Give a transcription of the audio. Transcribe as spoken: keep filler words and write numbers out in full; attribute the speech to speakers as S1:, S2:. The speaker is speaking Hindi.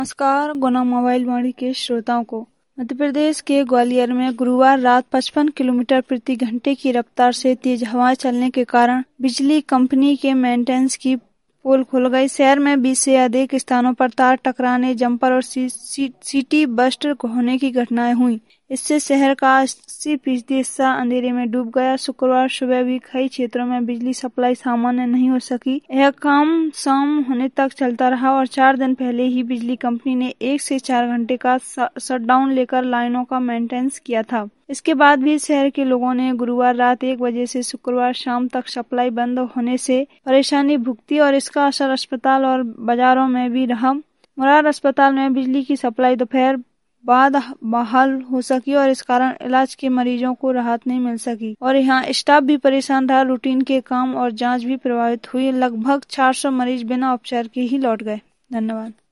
S1: नमस्कार, गुना मोबाइल वाणी के श्रोताओं को। मध्य प्रदेश के ग्वालियर में गुरुवार रात पचपन किलोमीटर प्रति घंटे की रफ्तार से तेज हवाएं चलने के कारण बिजली कंपनी के मेंटेनेंस की पोल खुल गई। शहर में बीस से अधिक स्थानों पर तार टकराने, जंपर और सी, सी, सिटी बस्ट होने की घटनाएं हुई। इससे शहर का अस्सी फीसदी हिस्सा अंधेरे में डूब गया। शुक्रवार सुबह भी कई क्षेत्रों में बिजली सप्लाई सामान्य नहीं हो सकी। यह काम शाम होने तक चलता रहा और चार दिन पहले ही बिजली कंपनी ने एक से चार घंटे का शटडाउन लेकर लाइनों का मेंटेनेंस किया था। इसके बाद भी शहर के लोगों ने गुरुवार रात एक बजे से शुक्रवार शाम तक सप्लाई बंद होने से परेशानी भुगती और इसका असर अस्पताल और बाजारों में भी रहा। मुरार अस्पताल में बिजली की सप्लाई दोपहर बाद बहाल हो सकी और इस कारण इलाज के मरीजों को राहत नहीं मिल सकी और यहाँ स्टाफ भी परेशान रहा। रूटीन के काम और जांच भी प्रभावित हुई। लगभग चार सौ मरीज बिना उपचार के ही लौट गए। धन्यवाद।